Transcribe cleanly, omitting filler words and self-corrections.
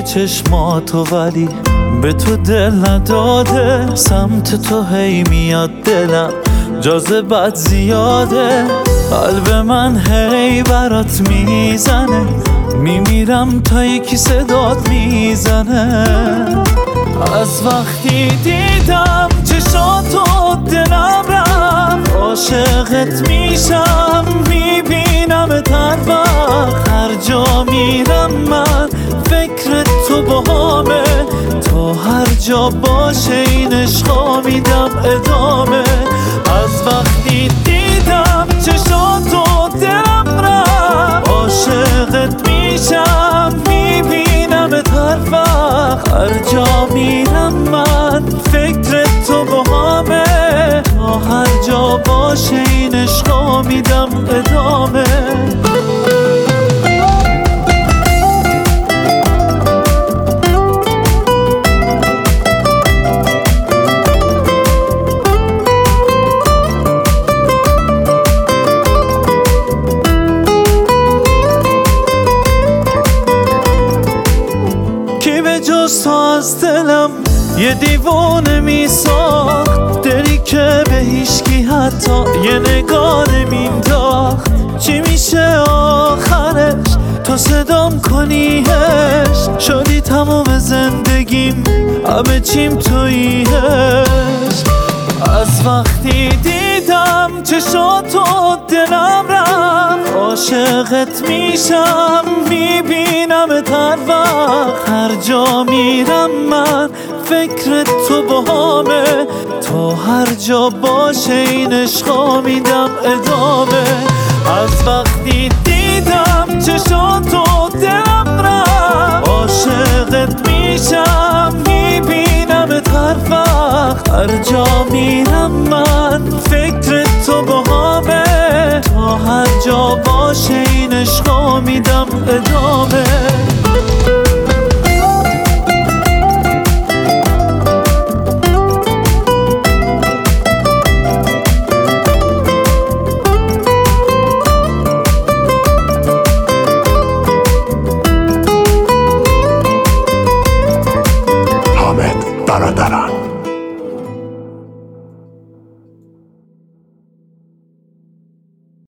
چشماتو ولی به تو دل نداده. سمت تو هی میاد دلم جاذبت زیاده. قلب من هی برات میزنه، میمیرم تا یکی صدات میزنه. از وقتی دیدم چشاتو دلم رفت، عاشقت میشم میبینمت هر وقت. هر جا میرم من فکر تو باهامه، تا هر جا باشه این عشقا میدم ادامه. از وقتی دیدم چشاتو دلم رفت، عاشقت میشم میبینمت هر وقت. هر جا میرم من فکر تو باهامه، تا هر جا باشه این عشقا میدم ادامه. جز تو از دلم یه دیوانه میساخت، دلی که به هیچکی حتی یه نگاه نمینداخت. چی میشه آخرش تو صدام کنیش؟ شدی تمام زندگیم همه چیم توییش. از وقتی دیدم چشاتو دلم رفت، عاشقت میشم میبینمت هر وقت. هر جا میرم من فکر تو باهامه، تا هر جا باشه این عشقا میدم ادامه. از وقتی دیدم چشاتو دلم رفت، عاشقت میشم میبینمت هر وقت. هر جا میرم من فکر تو باهامه، تا هر جا باشه این عشقا میدم ادامه.